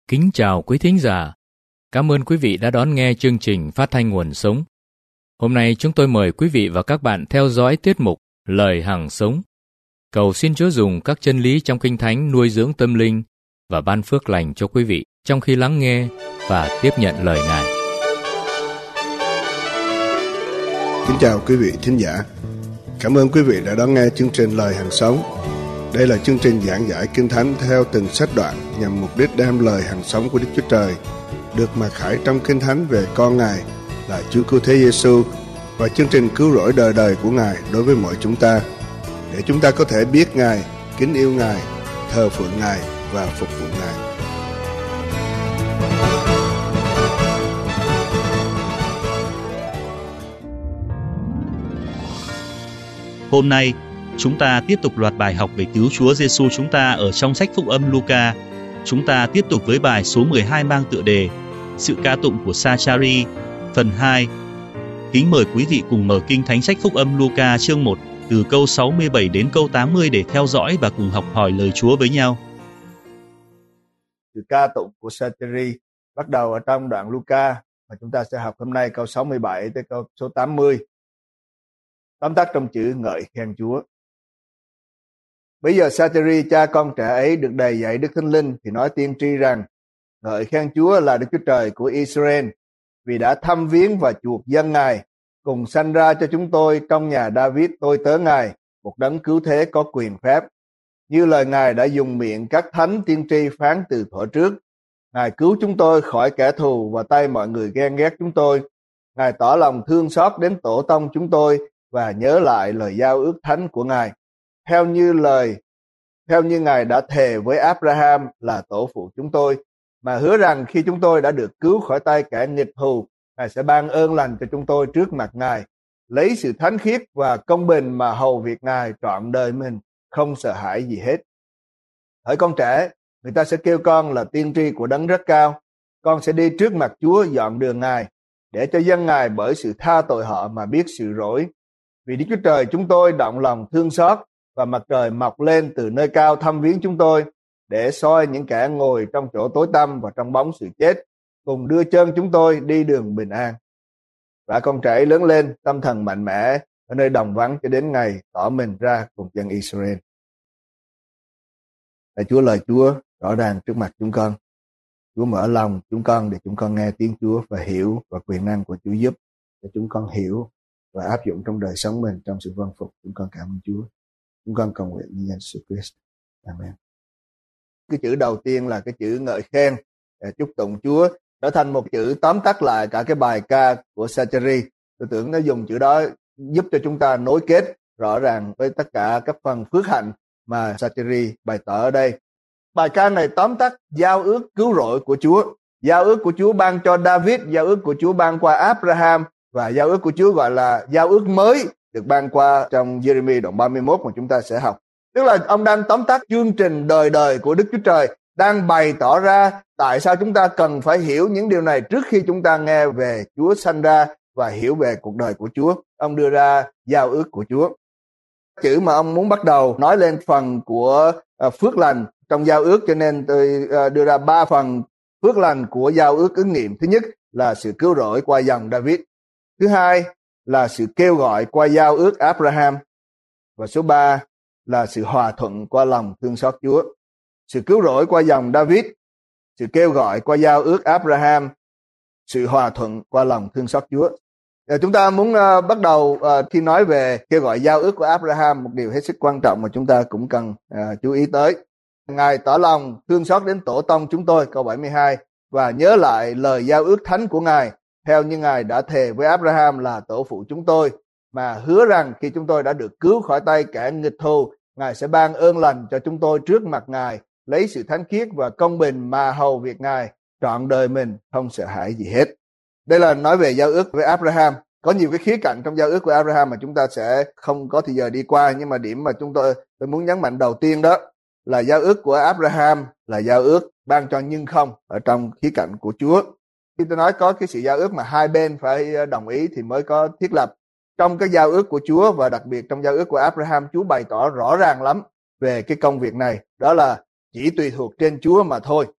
Kính chào quý thính giả. Cảm ơn quý vị đã đón nghe chương trình phát thanh Nguồn Sống. Hôm nay chúng tôi mời quý vị và các bạn theo dõi tiết mục Lời Hằng Sống. Cầu xin Chúa dùng các chân lý trong Kinh Thánh nuôi dưỡng tâm linh và ban phước lành cho quý vị trong khi lắng nghe và tiếp nhận lời Ngài. Kính chào quý vị thính giả. Cảm ơn quý vị đã đón nghe chương trình Lời Hằng Sống. Đây là chương trình giảng giải Kinh Thánh theo từng sách đoạn nhằm mục đích đem lời hằng sống của Đức Chúa Trời được mặc khải trong Kinh Thánh về con Ngài là Chúa Cứu Thế Giêsu và chương trình cứu rỗi đời đời của Ngài đối với mọi chúng ta, để chúng ta có thể biết Ngài, kính yêu Ngài, thờ phượng Ngài và phục vụ Ngài. Hôm nay, chúng ta tiếp tục loạt bài học về cứu Chúa Giêsu chúng ta ở trong sách Phúc âm Luca. Chúng ta tiếp tục với bài số 12 mang tựa đề Sự ca tụng của Sa-cha-ri, phần 2. Kính mời quý vị cùng mở Kinh Thánh sách Phúc âm Luca chương 1 từ câu 67 đến câu 80 để theo dõi và cùng học hỏi lời Chúa với nhau. Sự ca tụng của Sa-cha-ri bắt đầu ở trong đoạn Luca mà chúng ta sẽ học hôm nay câu 67 tới câu số 80. Tóm tắt trong chữ ngợi khen Chúa. Bây giờ Sa-cha-ri cha con trẻ ấy được đầy dạy Đức Thánh Linh thì nói tiên tri rằng: ngợi khen Chúa là Đức Chúa Trời của Israel, vì đã thăm viếng và chuộc dân Ngài, cùng sanh ra cho chúng tôi trong nhà David tôi tớ Ngài một đấng cứu thế có quyền phép, như lời Ngài đã dùng miệng các thánh tiên tri phán từ thuở trước. Ngài cứu chúng tôi khỏi kẻ thù và tay mọi người ghen ghét chúng tôi. Ngài tỏ lòng thương xót đến tổ tông chúng tôi và nhớ lại lời giao ước thánh của Ngài, theo như Ngài đã thề với Abraham là tổ phụ chúng tôi, mà hứa rằng khi chúng tôi đã được cứu khỏi tay kẻ nghịch thù, Ngài sẽ ban ơn lành cho chúng tôi trước mặt Ngài, lấy sự thánh khiết và công bình mà hầu việc Ngài trọn đời mình, không sợ hãi gì hết. Hỡi con trẻ, người ta sẽ kêu con là tiên tri của đấng rất cao. Con sẽ đi trước mặt Chúa dọn đường Ngài, để cho dân Ngài bởi sự tha tội họ mà biết sự rỗi. Vì Đức Chúa Trời chúng tôi động lòng thương xót, và mặt trời mọc lên từ nơi cao thăm viếng chúng tôi, để soi những kẻ ngồi trong chỗ tối tăm và trong bóng sự chết, cùng đưa chân chúng tôi đi đường bình an. Và con trẻ lớn lên tâm thần mạnh mẽ ở nơi đồng vắng cho đến ngày tỏ mình ra cùng dân Israel. Lời Chúa rõ ràng trước mặt chúng con. Chúa mở lòng chúng con để chúng con nghe tiếng Chúa và hiểu, và quyền năng của Chúa giúp để chúng con hiểu và áp dụng trong đời sống mình trong sự vâng phục. Chúng con cảm ơn Chúa. Chúng con cầu nguyện như danh Jesus Christ. Amen. Cái chữ đầu tiên là cái chữ ngợi khen, chúc tụng Chúa, trở thành một chữ tóm tắt lại cả cái bài ca của Sa-cha-ri. Tôi tưởng nó dùng chữ đó giúp cho chúng ta nối kết rõ ràng với tất cả các phần phước hạnh mà Sa-cha-ri bày tỏ ở đây. Bài ca này tóm tắt giao ước cứu rỗi của Chúa. Giao ước của Chúa ban cho David, giao ước của Chúa ban qua Abraham, và giao ước của Chúa gọi là giao ước mới được ban qua trong Giê-rê-mi đoạn 31 mà chúng ta sẽ học. Tức là ông đang tóm tắt chương trình đời đời của Đức Chúa Trời, đang bày tỏ ra tại sao chúng ta cần phải hiểu những điều này trước khi chúng ta nghe về Chúa sanh ra và hiểu về cuộc đời của Chúa. Ông đưa ra giao ước của Chúa. Chữ mà ông muốn bắt đầu nói lên phần của phước lành trong giao ước, cho nên tôi đưa ra 3 phần phước lành của giao ước ứng nghiệm. Thứ nhất là sự cứu rỗi qua dòng David. Thứ hai là sự kêu gọi qua giao ước Abraham. Và số 3 là sự hòa thuận qua lòng thương xót Chúa. Sự cứu rỗi qua dòng David, sự kêu gọi qua giao ước Abraham, sự hòa thuận qua lòng thương xót Chúa. Chúng ta muốn bắt đầu khi nói về kêu gọi giao ước của Abraham, một điều hết sức quan trọng mà chúng ta cũng cần chú ý tới. Ngài tỏ lòng thương xót đến tổ tông chúng tôi, câu 72, và nhớ lại lời giao ước thánh của Ngài, theo như Ngài đã thề với Abraham là tổ phụ chúng tôi, mà hứa rằng khi chúng tôi đã được cứu khỏi tay kẻ nghịch thù, Ngài sẽ ban ơn lành cho chúng tôi trước mặt Ngài, lấy sự thánh khiết và công bình mà hầu việc Ngài trọn đời mình, không sợ hãi gì hết. Đây là nói về giao ước với Abraham. Có nhiều cái khía cạnh trong giao ước của Abraham mà chúng ta sẽ không có thời giờ đi qua, nhưng mà điểm mà tôi muốn nhấn mạnh đầu tiên đó là giao ước của Abraham là giao ước ban cho nhưng không ở trong khía cạnh của Chúa. Khi tôi nói có cái sự giao ước mà hai bên phải đồng ý thì mới có thiết lập. Trong cái giao ước của Chúa và đặc biệt trong giao ước của Abraham, Chúa bày tỏ rõ ràng lắm về cái công việc này. Đó là chỉ tùy thuộc trên Chúa mà thôi.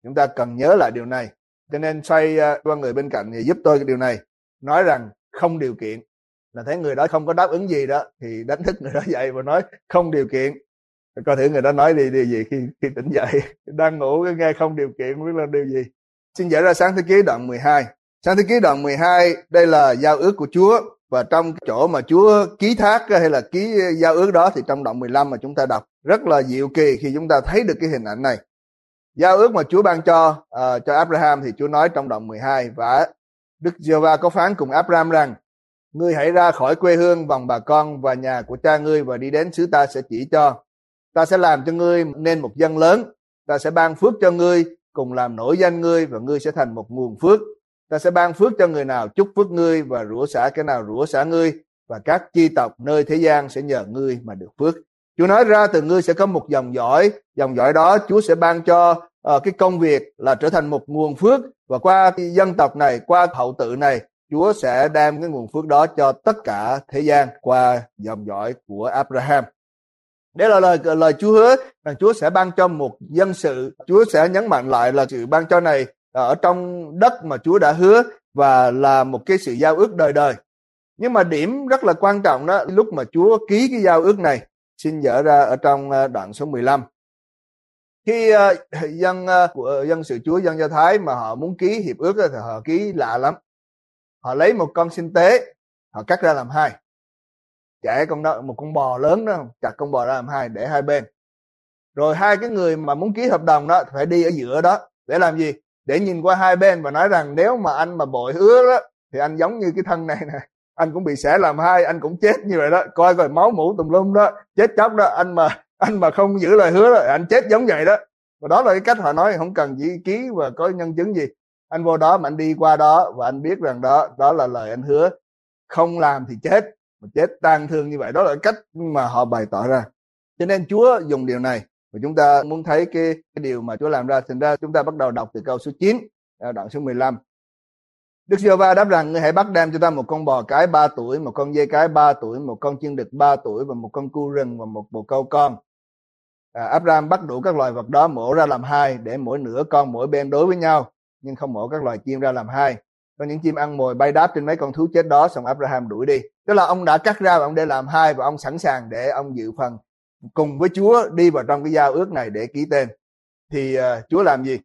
Chúng ta cần nhớ lại điều này. Cho nên xoay qua người bên cạnh thì giúp tôi cái điều này. Nói rằng không điều kiện. Là thấy người đó không có đáp ứng gì đó thì đánh thức người đó dậy và nói không điều kiện. Coi thử người đó nói điều gì khi tỉnh dậy. Đang ngủ nghe không điều kiện không biết là điều gì. Xin giải ra Sáng Thế Ký đoạn 12. Sáng Thế Ký đoạn 12 đây là giao ước của Chúa. Và trong chỗ mà Chúa ký thác hay là ký giao ước đó thì trong đoạn 15 mà chúng ta đọc rất là diệu kỳ khi chúng ta thấy được cái hình ảnh này. Giao ước mà Chúa ban cho Abraham thì Chúa nói trong đoạn 12: và Đức Giê-hô-va có phán cùng Abraham rằng: ngươi hãy ra khỏi quê hương vòng bà con và nhà của cha ngươi và đi đến xứ ta sẽ chỉ cho. Ta sẽ làm cho ngươi nên một dân lớn. Ta sẽ ban phước cho ngươi, cùng làm nổi danh ngươi, và ngươi sẽ thành một nguồn phước. Ta sẽ ban phước cho người nào chúc phước ngươi, và rủa xả cái nào rủa xả ngươi, và các chi tộc nơi thế gian sẽ nhờ ngươi mà được phước. Chúa nói ra từ ngươi sẽ có một dòng dõi đó Chúa sẽ ban cho cái công việc là trở thành một nguồn phước, và qua cái dân tộc này, qua hậu tự này, Chúa sẽ đem cái nguồn phước đó cho tất cả thế gian qua dòng dõi của Abraham. Đây là lời Chúa hứa rằng Chúa sẽ ban cho một dân sự. Chúa sẽ nhấn mạnh lại là sự ban cho này ở trong đất mà Chúa đã hứa, và là một cái sự giao ước đời đời. Nhưng mà điểm rất là quan trọng đó, lúc mà Chúa ký cái giao ước này, xin dở ra ở trong đoạn số 15. Khi dân sự Chúa, dân Do Thái mà họ muốn ký hiệp ước thì họ ký lạ lắm. Họ lấy một con sinh tế, họ cắt ra làm hai. Chẻ một con bò lớn đó, chặt con bò ra làm hai để hai bên. Rồi hai cái người mà muốn ký hợp đồng đó phải đi ở giữa đó để làm gì? Để nhìn qua hai bên và nói rằng nếu mà anh mà bội hứa đó thì anh giống như cái thân này nè, anh cũng bị xẻ làm hai, anh cũng chết như vậy đó. Coi coi máu mủ tùm lum đó, chết chóc đó, anh mà không giữ lời hứa đó, anh chết giống vậy đó. Và đó là cái cách họ nói, không cần chỉ ký và có nhân chứng gì. Anh vô đó mà anh đi qua đó và anh biết rằng đó là lời anh hứa, không làm thì chết, mà chết tang thương như vậy. Đó là cái cách mà họ bày tỏ ra. Cho nên Chúa dùng điều này, và chúng ta muốn thấy cái điều mà Chúa làm ra. Thành ra chúng ta bắt đầu đọc từ câu số 9 đoạn số 15. Đức Giê-hô-va đáp rằng: ngươi hãy bắt đem cho ta một con bò cái 3 tuổi, một con dê cái 3 tuổi, một con chiên đực 3 tuổi, và một con cưu rừng và một bồ câu con. Abraham bắt đủ các loài vật đó, mổ ra làm hai, để mỗi nửa con mỗi bên đối với nhau, nhưng không mổ các loài chim ra làm hai. Có những chim ăn mồi bay đáp trên mấy con thú chết đó. Xong Abraham đuổi đi. Tức là ông đã cắt ra và ông để làm hai, và ông sẵn sàng để ông dự phần cùng với Chúa đi vào trong cái giao ước này để ký tên. Thì Chúa làm gì?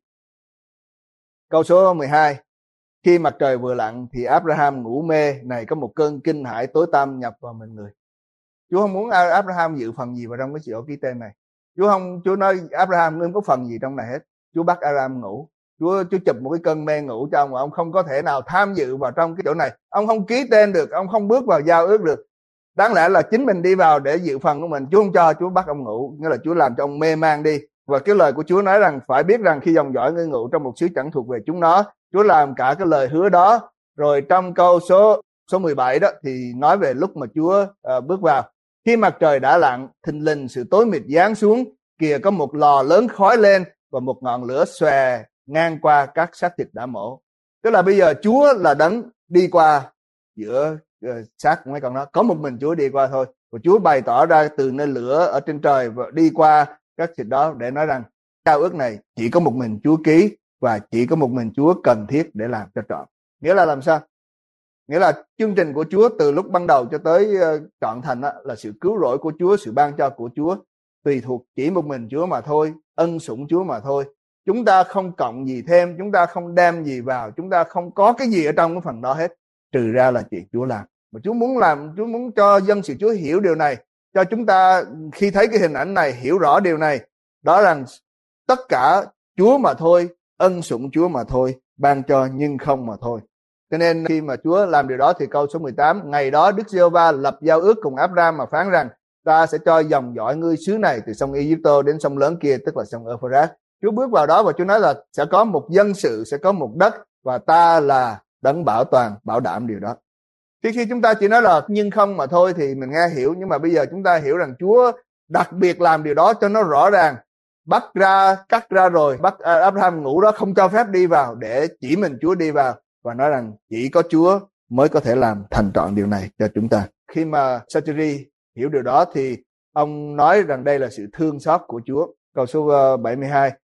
Câu số 12. Khi mặt trời vừa lặn thì Abraham ngủ mê, này có một cơn kinh hãi tối tăm nhập vào mình người. Chúa không muốn Abraham dự phần gì vào trong cái chỗ ký tên này. Chúa nói Abraham ngươi không có phần gì trong này hết. Chúa bắt Abraham ngủ. Chúa chụp một cái cơn mê ngủ cho ông, mà ông không có thể nào tham dự vào trong cái chỗ này. Ông không ký tên được, ông không bước vào giao ước được. Đáng lẽ là chính mình đi vào để dự phần của mình. Chúa không cho, Chúa bắt ông ngủ, nghĩa là Chúa làm cho ông mê man đi. Và cái lời của Chúa nói rằng phải biết rằng khi dòng dõi ngươi ngủ trong một xứ chẳng thuộc về chúng nó. Chúa làm cả cái lời hứa đó. Rồi trong câu số 17 đó thì nói về lúc mà Chúa bước vào. Khi mặt trời đã lặn, thình lình sự tối mịt giáng xuống, kìa có một lò lớn khói lên và một ngọn lửa xòe ngang qua các xác thịt đã mổ. Tức là bây giờ Chúa là đấng đi qua giữa xác của mấy con đó, có một mình Chúa đi qua thôi. Và Chúa bày tỏ ra từ nơi lửa ở trên trời và đi qua các thịt đó để nói rằng giao ước này chỉ có một mình Chúa ký, và chỉ có một mình Chúa cần thiết để làm cho trọn. Nghĩa là làm sao? Nghĩa là chương trình của Chúa từ lúc ban đầu cho tới trọn thành là sự cứu rỗi của Chúa, sự ban cho của Chúa tùy thuộc chỉ một mình Chúa mà thôi, ân sủng Chúa mà thôi. Chúng ta không cộng gì thêm, chúng ta không đem gì vào, chúng ta không có cái gì ở trong cái phần đó hết, trừ ra là chuyện Chúa làm. Mà Chúa muốn làm, Chúa muốn cho dân sự Chúa hiểu điều này, cho chúng ta khi thấy cái hình ảnh này hiểu rõ điều này, đó là tất cả Chúa mà thôi, ân sủng Chúa mà thôi, ban cho nhưng không mà thôi. Cho nên khi mà Chúa làm điều đó thì câu số 18, ngày đó Đức Giê-hô-va lập giao ước cùng Abraham mà phán rằng: ta sẽ cho dòng dõi ngươi xứ này từ sông Ai-cập đến sông lớn kia, tức là sông Euphrates. Chúa bước vào đó và Chúa nói là sẽ có một dân sự, sẽ có một đất, và ta là đấng bảo toàn, bảo đảm điều đó. Khi chúng ta chỉ nói là nhưng không mà thôi thì mình nghe hiểu, nhưng mà bây giờ chúng ta hiểu rằng Chúa đặc biệt làm điều đó cho nó rõ ràng. Bắt ra, cắt ra rồi, bắt Abraham ngủ đó, không cho phép đi vào, để chỉ mình Chúa đi vào, và nói rằng chỉ có Chúa mới có thể làm thành trọn điều này cho chúng ta. Khi mà Sacheri hiểu điều đó thì ông nói rằng đây là sự thương xót của Chúa. Câu số 72,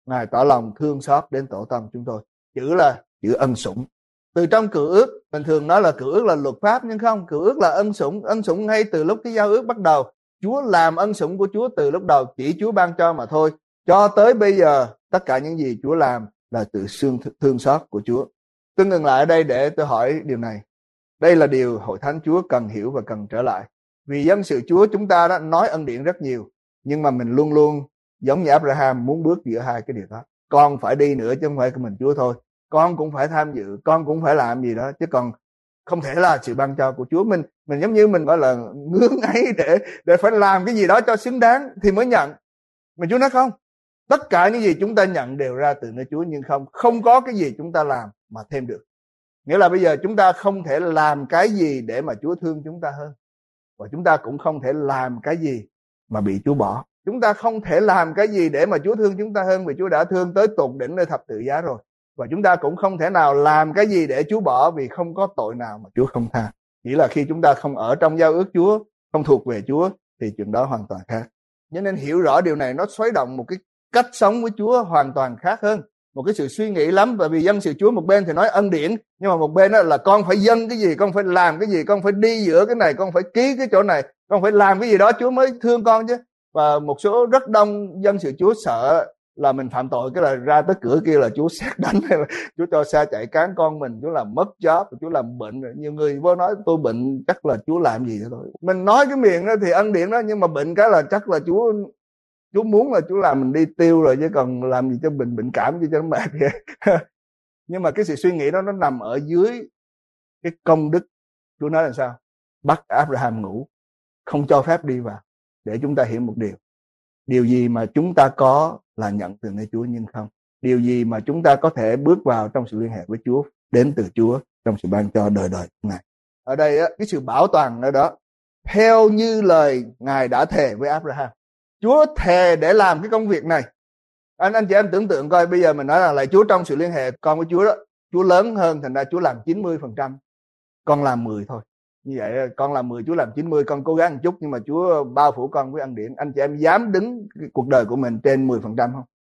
Ngài tỏ lòng thương xót đến tổ tông chúng tôi. Chữ là chữ ân sủng. Từ trong cựu ước, mình thường nói là cựu ước là luật pháp, nhưng không, cựu ước là ân sủng. Ân sủng ngay từ lúc cái giao ước bắt đầu, Chúa làm ân sủng của Chúa từ lúc đầu, chỉ Chúa ban cho mà thôi. Cho tới bây giờ, tất cả những gì Chúa làm là từ thương xót của Chúa. Tôi ngừng lại ở đây để tôi hỏi điều này. Đây là điều Hội Thánh Chúa cần hiểu và cần trở lại. Vì dân sự Chúa chúng ta đã nói ân điển rất nhiều, nhưng mà mình luôn luôn giống như Abraham muốn bước giữa hai cái điều đó. Con phải đi nữa chứ không phải mình Chúa thôi. Con cũng phải tham dự, con cũng phải làm gì đó, chứ còn không thể là sự ban cho của Chúa. Mình giống như mình gọi là ngưỡng ấy để phải làm cái gì đó cho xứng đáng thì mới nhận. Mà Chúa nói không, tất cả những gì chúng ta nhận đều ra từ nơi Chúa, nhưng không có cái gì chúng ta làm mà thêm được. Nghĩa là bây giờ chúng ta không thể làm cái gì để mà Chúa thương chúng ta hơn, và chúng ta cũng không thể làm cái gì mà bị Chúa bỏ. Chúng ta không thể làm cái gì để mà Chúa thương chúng ta hơn, vì Chúa đã thương tới tột đỉnh nơi thập tự giá rồi. Và chúng ta cũng không thể nào làm cái gì để Chúa bỏ, vì không có tội nào mà Chúa không tha. Chỉ là khi chúng ta không ở trong giao ước Chúa, không thuộc về Chúa, thì chuyện đó hoàn toàn khác. Cho nên hiểu rõ điều này, nó xoáy động một cái cách sống với Chúa hoàn toàn khác hơn, một cái sự suy nghĩ lắm. Bởi vì dân sự Chúa một bên thì nói ân điển, nhưng mà một bên đó là con phải dâng cái gì, con phải làm cái gì, con phải đi giữa cái này, con phải ký cái chỗ này, con phải làm cái gì đó Chúa mới thương con chứ. Và một số rất đông dân sự Chúa sợ là mình phạm tội, cái là ra tới cửa kia là Chúa xét đánh, hay là Chúa cho xe chạy cán con mình, Chúa làm mất job, Chúa làm bệnh. Nhiều người vô nói tôi bệnh, chắc là Chúa làm gì đó thôi. Mình nói cái miệng đó thì ân điển đó, nhưng mà bệnh cái là chắc là Chúa muốn là Chúa làm mình đi tiêu rồi, chứ còn làm gì cho bệnh cảm cho nó mệt vậy. Nhưng mà cái sự suy nghĩ đó nó nằm ở dưới cái công đức. Chúa nói là sao? Bắt Abraham ngủ, không cho phép đi vào, để chúng ta hiểu một điều gì mà chúng ta có là nhận từ nơi Chúa, nhưng không, điều gì mà chúng ta có thể bước vào trong sự liên hệ với Chúa, đến từ Chúa trong sự ban cho đời đời này. Ở đây á, cái sự bảo toàn ở đó, theo như lời Ngài đã thề với Abraham. Chúa thề để làm cái công việc này. Anh chị em tưởng tượng coi, bây giờ mình nói là lại Chúa trong sự liên hệ con với Chúa đó, Chúa lớn hơn, thành ra Chúa làm 90%, con làm 10 thôi. Như vậy con làm 10, Chúa làm 90, con cố gắng một chút, nhưng mà Chúa bao phủ con với ân điển. Anh chị em dám đứng cuộc đời của mình trên 10% không?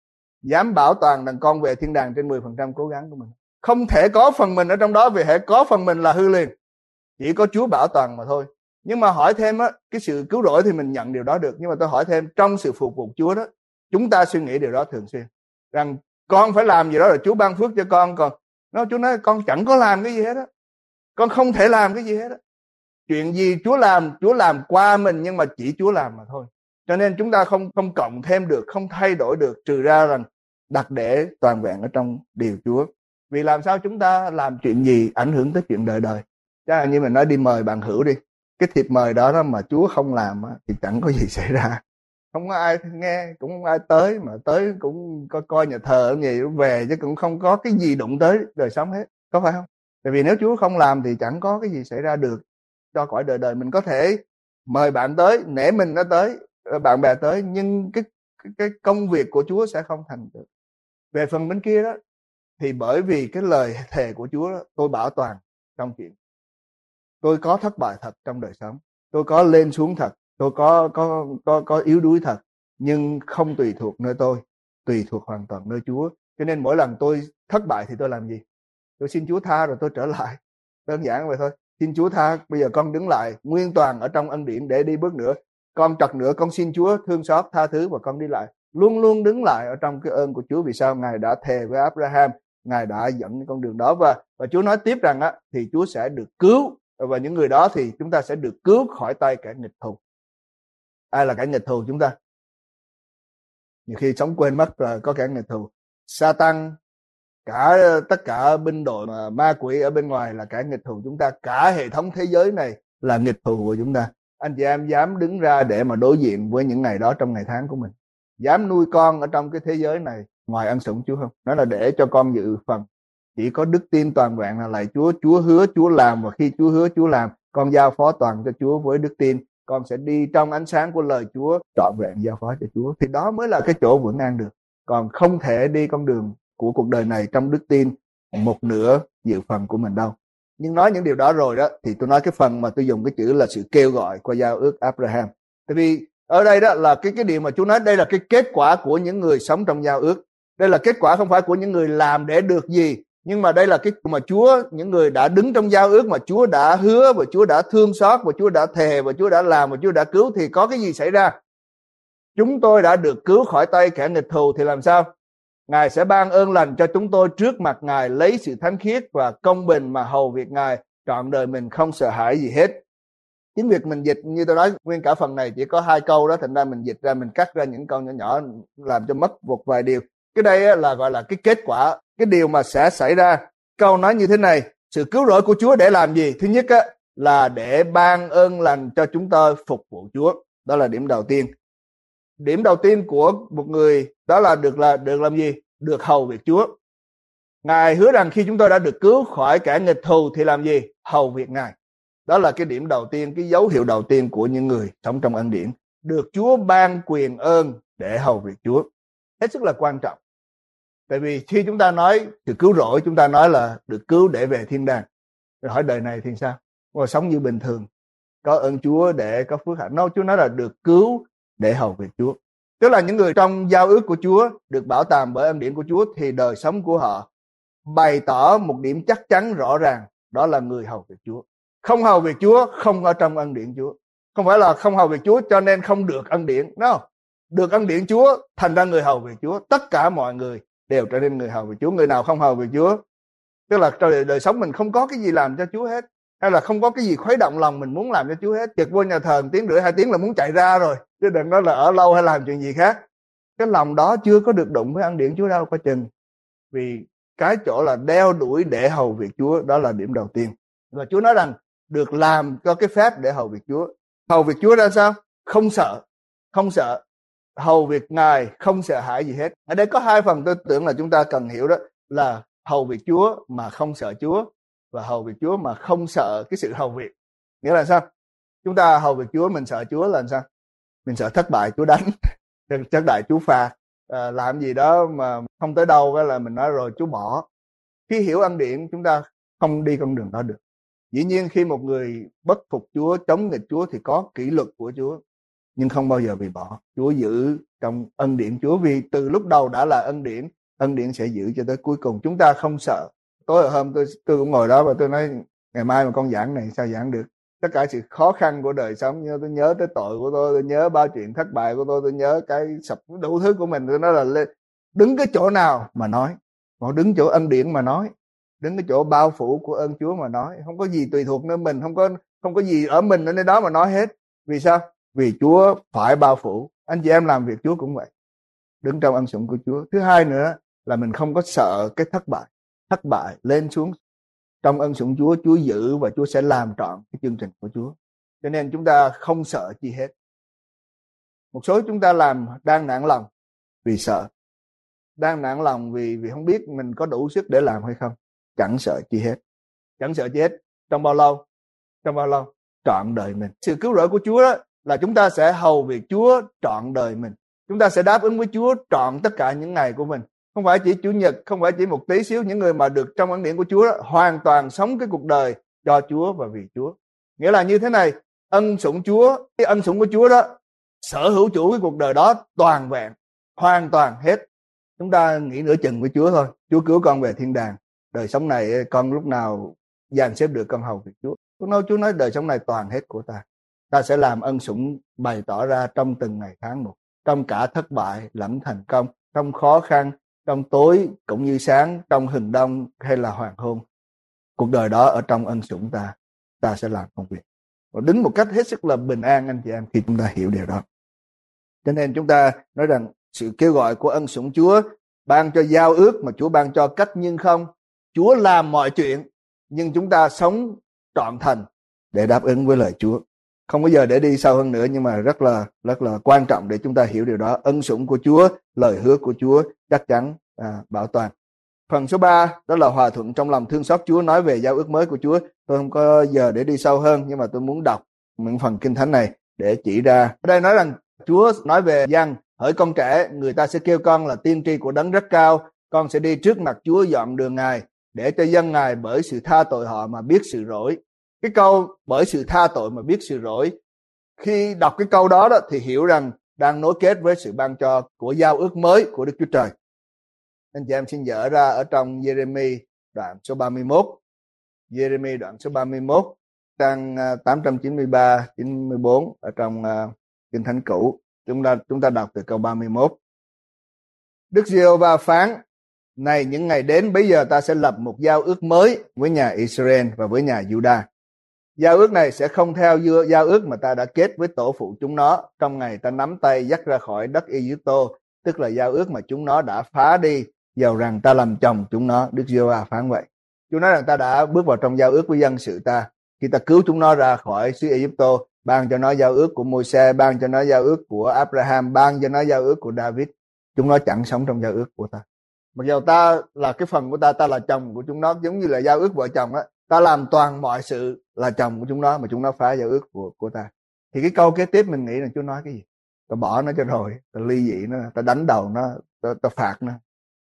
Dám bảo toàn rằng con về thiên đàng trên 10% cố gắng của mình? Không thể có phần mình ở trong đó, vì hệ có phần mình là hư liền. Chỉ có Chúa bảo toàn mà thôi. Nhưng mà hỏi thêm á, cái sự cứu rỗi thì mình nhận điều đó được, nhưng mà tôi hỏi thêm, trong sự phục vụ Chúa đó, chúng ta suy nghĩ điều đó thường xuyên, rằng con phải làm gì đó rồi Chúa ban phước cho con. Còn Chúa nói con chẳng có làm cái gì hết á, con không thể làm cái gì hết á. Chuyện gì Chúa làm qua mình, nhưng mà chỉ Chúa làm mà thôi. Cho nên chúng ta không cộng thêm được, không thay đổi được, trừ ra rằng đặt để toàn vẹn ở trong điều Chúa. Vì làm sao chúng ta làm chuyện gì ảnh hưởng tới chuyện đời đời. Chắc là như mình nói đi mời bạn hữu đi, cái thiệp mời đó mà Chúa không làm thì chẳng có gì xảy ra. Không có ai nghe, cũng không ai tới, mà tới cũng coi nhà thờ gì về, chứ cũng không có cái gì đụng tới đời sống hết, có phải không? Tại vì nếu Chúa không làm thì chẳng có cái gì xảy ra được cho cõi đời đời. Mình có thể mời bạn tới, nể mình nó tới, bạn bè tới, nhưng cái công việc của Chúa sẽ không thành được. Về phần bên kia đó, thì bởi vì cái lời thề của Chúa đó, tôi bảo toàn trong chuyện, tôi có thất bại thật trong đời sống, tôi có lên xuống thật, tôi có yếu đuối thật, nhưng không tùy thuộc nơi tôi, tùy thuộc hoàn toàn nơi Chúa. Cho nên mỗi lần tôi thất bại thì tôi làm gì? Tôi xin Chúa tha rồi tôi trở lại, đơn giản vậy thôi. Xin Chúa tha, bây giờ con đứng lại nguyên toàn ở trong ân điển để đi bước nữa. Con trật nữa, con xin Chúa thương xót tha thứ và con đi lại. Luôn luôn đứng lại ở trong cái ơn của Chúa. Vì sao? Ngài đã thề với Abraham, Ngài đã dẫn cái con đường đó. Và Chúa nói tiếp rằng thì Chúa sẽ được cứu, và những người đó thì chúng ta sẽ được cứu khỏi tay kẻ nghịch thù. Ai là kẻ nghịch thù chúng ta? Nhiều khi sống quên mất là có kẻ nghịch thù. Satan, tất cả binh đội mà ma quỷ ở bên ngoài là kẻ nghịch thù chúng ta. Cả hệ thống thế giới này là nghịch thù của chúng ta. Anh chị em dám đứng ra để mà đối diện với những ngày đó trong ngày tháng của mình? Dám nuôi con ở trong cái thế giới này ngoài ân sủng Chúa không? Nó là để cho con dự phần. Chỉ có đức tin toàn vẹn là lạy Chúa, Chúa hứa Chúa làm, và khi Chúa hứa Chúa làm, con giao phó toàn cho Chúa với đức tin, con sẽ đi trong ánh sáng của lời Chúa, trọn vẹn giao phó cho Chúa. Thì đó mới là cái chỗ vững an được. Còn không thể đi con đường của cuộc đời này trong đức tin một nửa dự phần của mình đâu. Nhưng nói những điều đó rồi đó, thì tôi nói cái phần mà tôi dùng cái chữ là sự kêu gọi qua giao ước Abraham. Tại vì ở đây đó là cái điều mà Chúa nói, đây là cái kết quả của những người sống trong giao ước. Đây là kết quả không phải của những người làm để được gì, nhưng mà đây là cái mà Chúa, những người đã đứng trong giao ước mà Chúa đã hứa, và Chúa đã thương xót, và Chúa đã thề, và Chúa đã làm, và Chúa đã cứu, thì có cái gì xảy ra? Chúng tôi đã được cứu khỏi tay kẻ nghịch thù thì làm sao? Ngài sẽ ban ơn lành cho chúng tôi trước mặt Ngài, lấy sự thánh khiết và công bình mà hầu việc Ngài trọn đời mình không sợ hãi gì hết. Chính việc mình dịch, như tôi nói, nguyên cả phần này chỉ có 2 câu đó, thành ra mình dịch ra, mình cắt ra những câu nhỏ nhỏ làm cho mất một vài điều. Cái đây là gọi là cái kết quả, cái điều mà sẽ xảy ra. Câu nói như thế này: sự cứu rỗi của Chúa để làm gì? Thứ nhất là để ban ơn lành cho chúng tôi phục vụ Chúa. Đó là điểm đầu tiên. Điểm đầu tiên của một người đó là được làm gì? Được hầu việc Chúa. Ngài hứa rằng khi chúng tôi đã được cứu khỏi kẻ nghịch thù thì làm gì? Hầu việc Ngài. Đó là cái điểm đầu tiên, cái dấu hiệu đầu tiên của những người sống trong ân điển. Được Chúa ban quyền ơn để hầu việc Chúa. Hết sức là quan trọng. Tại vì khi chúng ta nói sự cứu rỗi, chúng ta nói là được cứu để về thiên đàng. Rồi hỏi đời này thì sao? Ngồi sống như bình thường, có ơn Chúa để có phước hạnh. Chúa nói là được cứu để hầu việc Chúa. Tức là những người trong giao ước của Chúa, được bảo tàng bởi ân điển của Chúa, thì đời sống của họ bày tỏ một điểm chắc chắn rõ ràng, đó là người hầu việc Chúa. Không hầu việc Chúa không ở trong ân điển Chúa. Không phải là không hầu việc Chúa cho nên không được ân điển. No. Được ân điển Chúa thành ra người hầu việc Chúa. Tất cả mọi người đều trở nên người hầu việc Chúa. Người nào không hầu việc Chúa, tức là đời sống mình không có cái gì làm cho Chúa hết, hay là không có cái gì khuấy động lòng mình muốn làm cho Chúa hết. Chợt vô nhà thờ 1 tiếng rưỡi 2 tiếng là muốn chạy ra rồi, chứ đừng nói là ở lâu hay làm chuyện gì khác. Cái lòng đó chưa có được đụng với ân điển Chúa đâu, coi chừng. Vì cái chỗ là đeo đuổi để hầu việc Chúa, đó là điểm đầu tiên. Và Chúa nói rằng được làm cho cái phép để hầu việc Chúa. Hầu việc Chúa ra sao? Không sợ. Hầu việc Ngài không sợ hãi gì hết. Ở đây có 2 phần tôi tưởng là chúng ta cần hiểu, đó là hầu việc Chúa mà không sợ Chúa, và hầu việc Chúa mà không sợ cái sự hầu việc. Nghĩa là sao? Chúng ta hầu việc Chúa, mình sợ Chúa là sao? Mình sợ thất bại, Chúa đánh, thất bại Chúa phạt, làm gì đó mà không tới đâu cái là mình nói rồi Chúa bỏ. Khi hiểu ân điển, chúng ta không đi con đường đó được. Dĩ nhiên khi một người bất phục Chúa, chống nghịch Chúa thì có kỷ luật của Chúa, nhưng không bao giờ bị bỏ. Chúa giữ trong ân điển Chúa, vì từ lúc đầu đã là ân điển sẽ giữ cho tới cuối cùng. Chúng ta không sợ. Tối hôm tôi cũng ngồi đó và tôi nói ngày mai mà con giảng này sao giảng được? Tất cả sự khó khăn của đời sống, tôi nhớ tới tội của tôi nhớ bao chuyện thất bại của tôi nhớ cái sập đủ thứ của mình. Tôi nói là đứng cái chỗ nào mà nói, còn đứng chỗ ân điển mà nói, đứng cái chỗ bao phủ của ơn Chúa mà nói. Không có gì tùy thuộc nơi mình, không có gì ở mình ở nơi đó mà nói hết. Vì sao? Vì Chúa phải bao phủ. Anh chị em làm việc Chúa cũng vậy, đứng trong ân sủng của Chúa. Thứ hai nữa là mình không có sợ cái thất bại lên xuống. Trong ân sủng Chúa, Chúa giữ và Chúa sẽ làm trọn cái chương trình của Chúa. Cho nên chúng ta không sợ chi hết. Một số chúng ta làm đang nản lòng vì sợ, đang nản lòng vì không biết mình có đủ sức để làm hay không. Chẳng sợ chi hết. Trong bao lâu? Trọn đời mình. Sự cứu rỗi của Chúa đó là chúng ta sẽ hầu việc Chúa trọn đời mình. Chúng ta sẽ đáp ứng với Chúa trọn tất cả những ngày của mình. Không phải chỉ Chủ nhật, không phải chỉ một tí xíu. Những người mà được trong ân điển của Chúa đó, hoàn toàn sống cái cuộc đời cho Chúa và vì Chúa. Nghĩa là như thế này, ân sủng Chúa, cái ân sủng của Chúa đó sở hữu chủ cái cuộc đời đó toàn vẹn, hoàn toàn hết. Chúng ta nghĩ nửa chừng với Chúa thôi. Chúa cứu con về thiên đàng. Đời sống này con lúc nào dàn xếp được con hầu việc Chúa. Chúa nói đời sống này toàn hết của ta. Ta sẽ làm ân sủng bày tỏ ra trong từng ngày tháng một, trong cả thất bại lẫn thành công, trong khó khăn, trong tối cũng như sáng, trong hừng đông hay là hoàng hôn. Cuộc đời đó ở trong ân sủng ta sẽ làm công việc. Và đứng một cách hết sức là bình an anh chị em khi chúng ta hiểu điều đó. Cho nên chúng ta nói rằng sự kêu gọi của ân sủng Chúa ban cho giao ước mà Chúa ban cho cách nhưng không. Chúa làm mọi chuyện nhưng chúng ta sống trọn thành để đáp ứng với lời Chúa. Không bao giờ để đi sâu hơn nữa, nhưng mà rất là quan trọng để chúng ta hiểu điều đó. Ân sủng của Chúa, lời hứa của Chúa chắc chắn bảo toàn. Phần số 3 đó là hòa thuận trong lòng thương xót Chúa, nói về giao ước mới của Chúa. Tôi không có giờ để đi sâu hơn, nhưng mà tôi muốn đọc những phần kinh thánh này để chỉ ra. Ở đây nói rằng Chúa nói về dân: hỡi con trẻ, người ta sẽ kêu con là tiên tri của Đấng rất cao. Con sẽ đi trước mặt Chúa dọn đường Ngài, để cho dân Ngài bởi sự tha tội họ mà biết sự lỗi. Cái câu bởi sự tha tội mà biết sự lỗi, khi đọc cái câu đó thì hiểu rằng đang nối kết với sự ban cho của giao ước mới của Đức Chúa Trời. Anh chị em xin dở ra ở trong Giê-rê-mi đoạn số 31. Giê-rê-mi đoạn số 31, trang 893, 94 ở trong Kinh Thánh Cũ. Chúng ta đọc từ câu 31. Đức Giê-hô-va phán: Này những ngày đến, bây giờ ta sẽ lập một giao ước mới với nhà Israel và với nhà Juda. Giao ước này sẽ không theo giao ước mà ta đã kết với tổ phụ chúng nó trong ngày ta nắm tay dắt ra khỏi đất Ai-cập, tức là giao ước mà chúng nó đã phá đi, dầu rằng ta làm chồng chúng nó. Đức Giê-hô-va phán vậy. Chúa nói rằng ta đã bước vào trong giao ước với dân sự ta khi ta cứu chúng nó ra khỏi xứ Ai-cập, ban cho nó giao ước của Môi-se, ban cho nó giao ước của Abraham, ban cho nó giao ước của David. Chúng nó chẳng sống trong giao ước của ta. Mặc dù ta là cái phần của ta là chồng của chúng nó, giống như là giao ước vợ chồng á, ta làm toàn mọi sự là chồng của chúng nó, mà chúng nó phá giao ước của ta. Thì cái câu kế tiếp mình nghĩ là Chúa nói cái gì? Ta bỏ nó cho rồi, ta ly dị nó, ta đánh đầu nó, ta phạt nó.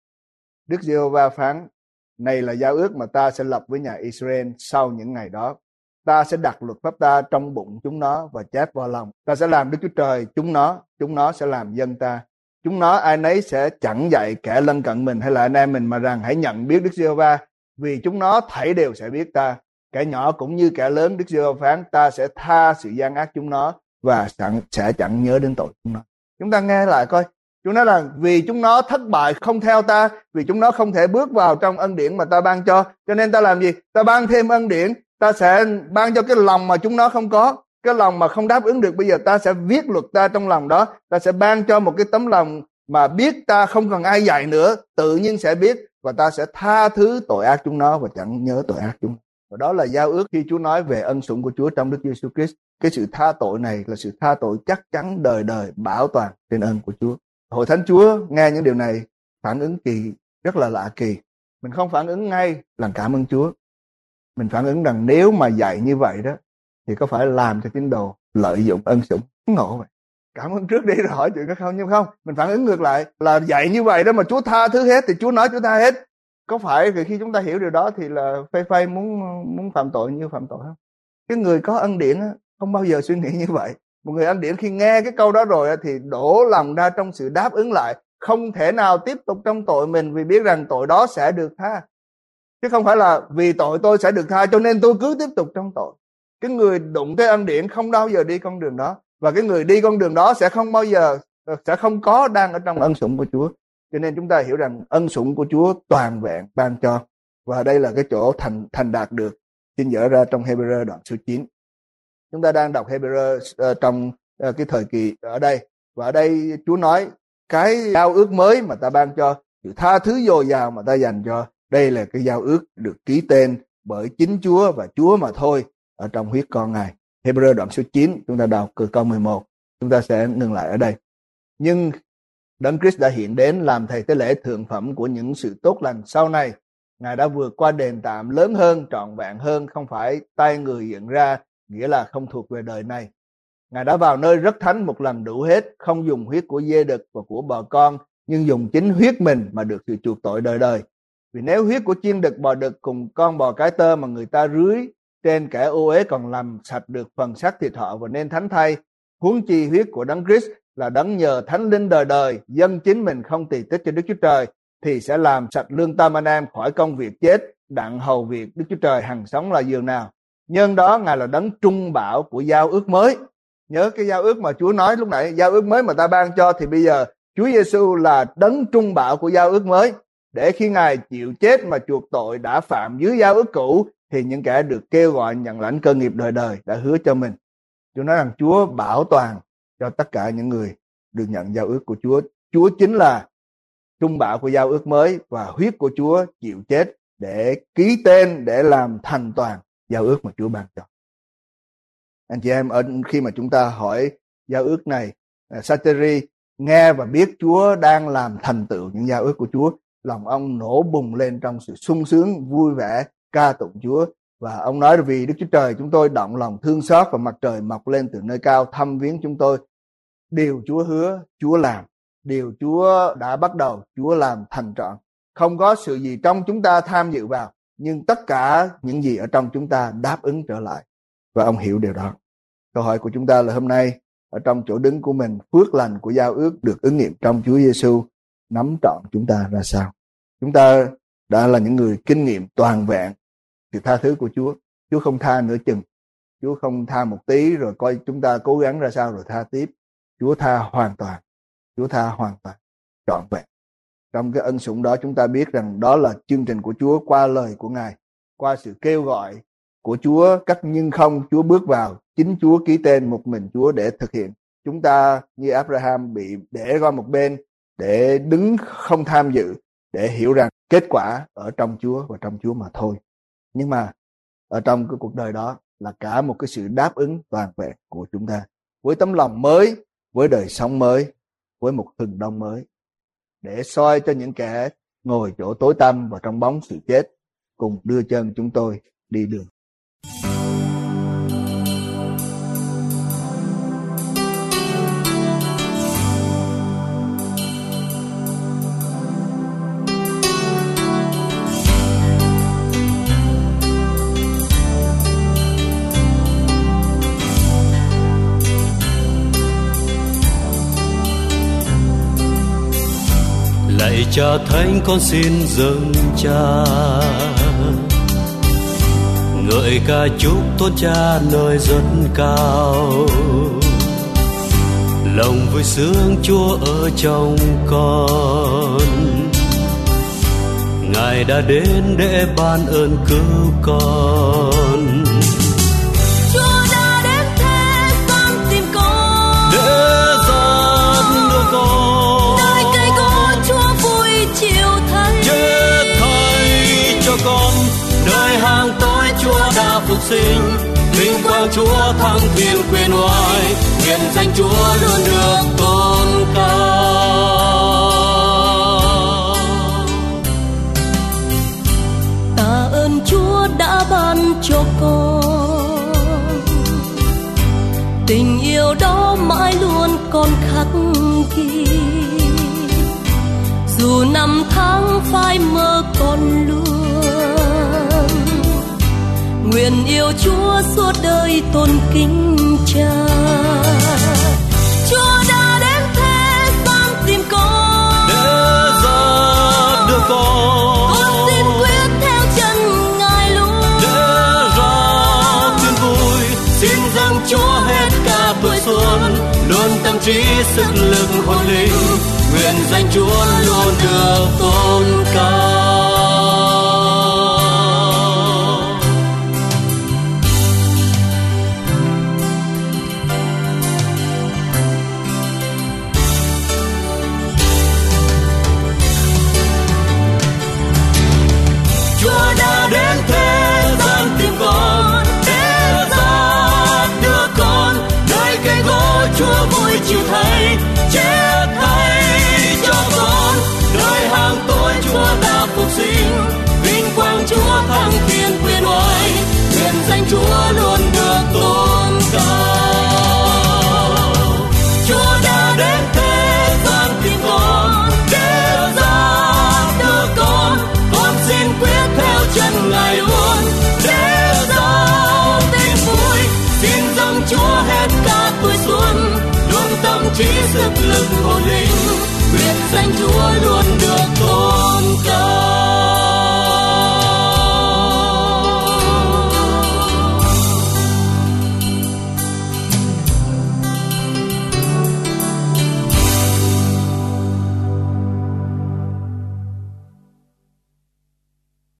Đức Giê-hô-va phán: Này là giao ước mà ta sẽ lập với nhà Israel sau những ngày đó. Ta sẽ đặt luật pháp ta trong bụng chúng nó và chép vào lòng. Ta sẽ làm Đức Chúa Trời chúng nó sẽ làm dân ta. Chúng nó ai nấy sẽ chẳng dạy kẻ lân cận mình hay là anh em mình mà rằng hãy nhận biết Đức Giê-hô-va, vì chúng nó thảy đều sẽ biết ta. Kẻ nhỏ cũng như kẻ lớn, Đức Giê-hô-va phán, ta sẽ tha sự gian ác chúng nó và sẽ chẳng nhớ đến tội chúng nó. Chúng ta nghe lại coi. Chúng nói là vì chúng nó thất bại không theo ta, vì chúng nó không thể bước vào trong ân điển mà ta ban cho nên ta làm gì? Ta ban thêm ân điển, ta sẽ ban cho cái lòng mà chúng nó không có, cái lòng mà không đáp ứng được. Bây giờ ta sẽ viết luật ta trong lòng đó, ta sẽ ban cho một cái tấm lòng mà biết ta không cần ai dạy nữa, tự nhiên sẽ biết, và ta sẽ tha thứ tội ác chúng nó và chẳng nhớ tội ác chúng nó. Và đó là giao ước khi Chúa nói về ân sủng của Chúa trong Đức Giêsu Christ. Cái sự tha tội này là sự tha tội chắc chắn đời đời bảo toàn trên ân của Chúa. Hội thánh Chúa nghe những điều này phản ứng rất là lạ kỳ. Mình không phản ứng ngay là cảm ơn Chúa. Mình phản ứng rằng nếu mà dạy như vậy đó thì có phải làm cho tín đồ lợi dụng ân sủng ngộ vậy? Cảm ơn trước đi rồi hỏi chuyện đó không? Nhưng không, mình phản ứng ngược lại là dạy như vậy đó mà Chúa tha thứ hết thì Chúa nói Chúa tha hết. Có phải khi chúng ta hiểu điều đó thì là phây muốn phạm tội như phạm tội không? Cái người có ân điển không bao giờ suy nghĩ như vậy. Một người ân điển khi nghe cái câu đó rồi thì đổ lòng ra trong sự đáp ứng lại, không thể nào tiếp tục trong tội mình vì biết rằng tội đó sẽ được tha. Chứ không phải là vì tội tôi sẽ được tha cho nên tôi cứ tiếp tục trong tội. Cái người đụng tới ân điển không bao giờ đi con đường đó, và cái người đi con đường đó sẽ không có đang ở trong ân sủng của Chúa. Cho nên chúng ta hiểu rằng ân sủng của Chúa toàn vẹn ban cho, và đây là cái chỗ thành đạt được. Xin dở ra trong Hê-bơ-rơ đoạn số 9. Chúng ta đang đọc Hê-bơ-rơ trong cái thời kỳ ở đây, và ở đây Chúa nói cái giao ước mới mà ta ban cho, sự tha thứ dồi dào mà ta dành cho, đây là cái giao ước được ký tên bởi chính Chúa và Chúa mà thôi ở trong huyết con Ngài. Hê-bơ-rơ đoạn số 9, chúng ta đọc từ câu 11. Chúng ta sẽ ngừng lại ở đây. Nhưng Đấng Christ đã hiện đến làm thầy tế lễ thượng phẩm của những sự tốt lành sau này. Ngài đã vượt qua đền tạm lớn hơn, trọn vẹn hơn, không phải tay người dựng ra, nghĩa là không thuộc về đời này. Ngài đã vào nơi rất thánh một lần đủ hết, không dùng huyết của dê đực và của bò con, nhưng dùng chính huyết mình mà được sự chuộc tội đời đời. Vì nếu huyết của chiên đực, bò đực cùng con bò cái tơ mà người ta rưới trên kẻ ô uế còn làm sạch được phần xác thịt họ và nên thánh thay, huống chi huyết của Đấng Christ là đấng nhờ Thánh Linh đời đời dâng chính mình không tỳ tích cho Đức Chúa Trời, thì sẽ làm sạch lương tâm anh em khỏi công việc chết, đặng hầu việc Đức Chúa Trời hằng sống là giường nào. Nhân đó Ngài là đấng trung bảo của giao ước mới. Nhớ cái giao ước mà Chúa nói lúc nãy, giao ước mới mà ta ban cho, thì bây giờ Chúa Giêsu là đấng trung bảo của giao ước mới, để khi Ngài chịu chết mà chuộc tội đã phạm dưới giao ước cũ, thì những kẻ được kêu gọi nhận lãnh cơ nghiệp đời đời đã hứa cho mình. Chúa nói rằng Chúa bảo toàn cho tất cả những người được nhận giao ước của Chúa. Chúa chính là trung bảo của giao ước mới, và huyết của Chúa chịu chết để ký tên, để làm thành toàn giao ước mà Chúa ban cho. Anh chị em, khi mà chúng ta hỏi giao ước này, Sateri nghe và biết Chúa đang làm thành tựu những giao ước của Chúa, lòng ông nổ bùng lên trong sự sung sướng, vui vẻ, ca tụng Chúa. Và ông nói vì Đức Chúa Trời chúng tôi động lòng thương xót, và mặt trời mọc lên từ nơi cao thăm viếng chúng tôi. Điều Chúa hứa, Chúa làm. Điều Chúa đã bắt đầu, Chúa làm thành trọn. Không có sự gì trong chúng ta tham dự vào, nhưng tất cả những gì ở trong chúng ta đáp ứng trở lại. Và ông hiểu điều đó. Câu hỏi của chúng ta là hôm nay, ở trong chỗ đứng của mình, phước lành của giao ước được ứng nghiệm trong Chúa Giêsu nắm trọn chúng ta ra sao? Chúng ta đã là những người kinh nghiệm toàn vẹn sự tha thứ của Chúa. Chúa không tha nửa chừng. Chúa không tha một tí rồi coi chúng ta cố gắng ra sao rồi tha tiếp. Chúa tha hoàn toàn. Chúa tha hoàn toàn, trọn vẹn. Trong cái ân sủng đó chúng ta biết rằng đó là chương trình của Chúa qua lời của Ngài, qua sự kêu gọi của Chúa, cách nhưng không Chúa bước vào, chính Chúa ký tên một mình Chúa để thực hiện. Chúng ta như Abraham bị để qua một bên, để đứng không tham dự, để hiểu rằng kết quả ở trong Chúa và trong Chúa mà thôi. Nhưng mà ở trong cái cuộc đời đó là cả một cái sự đáp ứng toàn vẹn của chúng ta, với tấm lòng mới, với đời sống mới, với một hừng đông mới, để soi cho những kẻ ngồi chỗ tối tăm và trong bóng sự chết, cùng đưa chân chúng tôi đi đường. Lạy Cha Thánh, con xin dâng Cha, ngợi ca chúc tôn Cha nơi rất cao. Lòng vui sướng Chúa ở trong con, Ngài đã đến để ban ơn cứu con. Chúa đã đến thế gian tìm con, để gian đưa con nơi cây gỗ Chúa vui chiều thay, chết thay cho con. Nơi hang tối Chúa đã phục sinh, vinh quang Chúa thăng thiên quyền oai, nguyện danh Chúa luôn được tôn cao. Tạ ơn Chúa đã ban cho con, tình yêu đó mãi luôn còn khắc ghi. Dù năm tháng phai mờ còn luôn, nguyện yêu Chúa suốt đời tôn kính Cha. Chúa đã đến thế gian tìm con, để ra đưa con xin quyết theo chân Ngài luôn. để ra tin vui, xin dâng Chúa hết cả tuổi xuân, luôn tâm trí sức lực hồn linh, nguyện danh Chúa luôn được tôn cao. Chúa đã đến thế gian tìm con, để ra đưa con nơi cây gỗ Chúa vui chịu thay, chết thay cho con. Nơi hang tối Chúa đã phục sinh, vinh quang Chúa thăng thiên quyền oai, nguyện danh Chúa luôn được tôn cao. Chúa đã đến thế gian tìm con, để ra đưa con xin quyết theo chân Ngài luôn. Để ra tin vui, xin dâng Chúa hết cả tuổi xuân, luôn tâm trí sức lực hồn linh, nguyện danh Chúa luôn được